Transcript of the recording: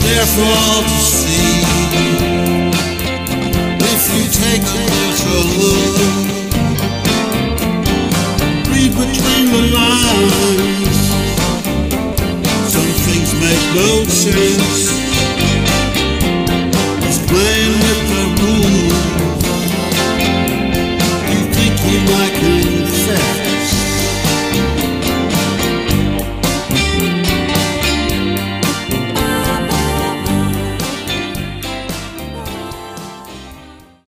there for all to see. If you take a little look, read between the lines, some things make no sense.